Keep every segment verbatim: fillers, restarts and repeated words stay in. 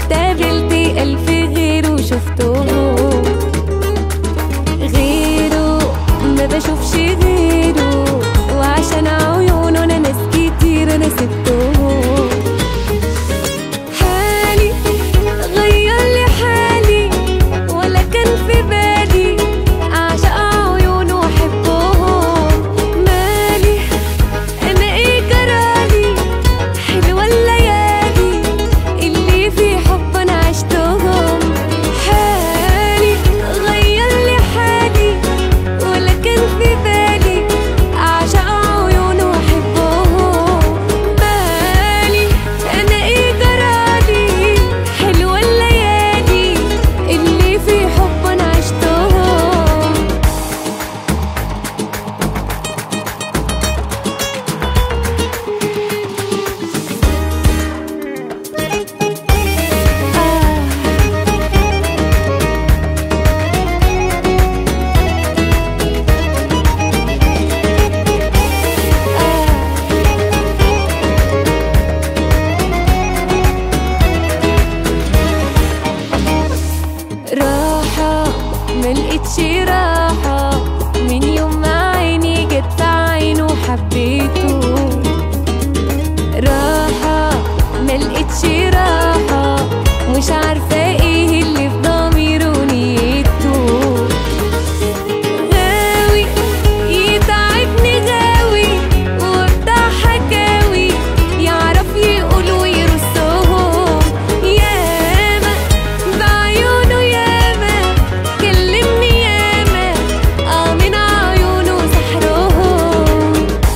واتقابلت ألف غيره شفته، غيره ما بشوفش غيره، وعشان عيونه انا ناس كتير انا سبته. حالي غير لي حالي، ولا كان في بالي اعشق عيونه واحبهم. مالي انا ايه جرالي، حلوه الليالي اللي في حب انا عشتهم. حالي غير لي حالي، ولا كان في بالي اعشق عيونه واحبهم. مالي انا ايه جرالي، حلوه الليالي اللي في حب انا عشتهم. راحة ملقتش راحة من يوم ما عيني جت في عينه وحبيته. راحة ملقتش راحة، مش عارفة ايه اللي في ضميره ونيته. غاوي يتعبني غاوي، وبتاع حكاوي يعرف يقول ويرسهم. ياما بعيونه ياما كلمني ياما، اه من عيونه سحرهم.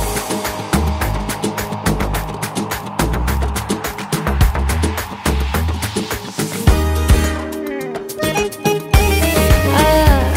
آه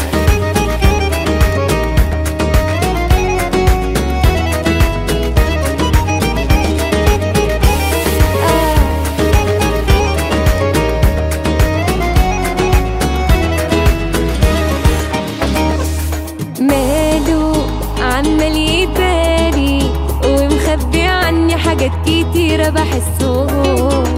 ماله عمال يداري، ومخبي عني حاجات كتيرة بحسهم.